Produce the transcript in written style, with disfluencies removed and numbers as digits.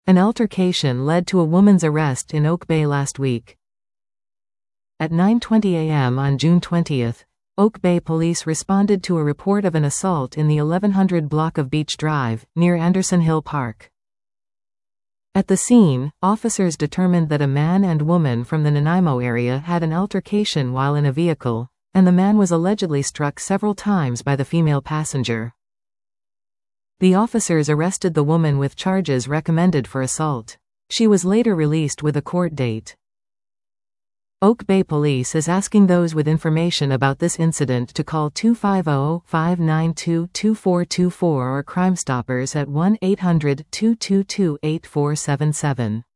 An altercation led to a woman's arrest in Oak Bay last week. At 9:20 a.m. on June 20, Oak Bay police responded to a report of an assault in the 1100 block of Beach Drive, near Anderson Hill Park. At the scene, officers determined that a man and woman from the Nanaimo area had an altercation while in a vehicle, and the man was allegedly struck several times by the female passenger. The officers arrested the woman with charges recommended for assault. She was later released with a court date. Oak Bay Police is asking those with information about this incident to call 250-592-2424 or Crime Stoppers at 1-800-222-8477.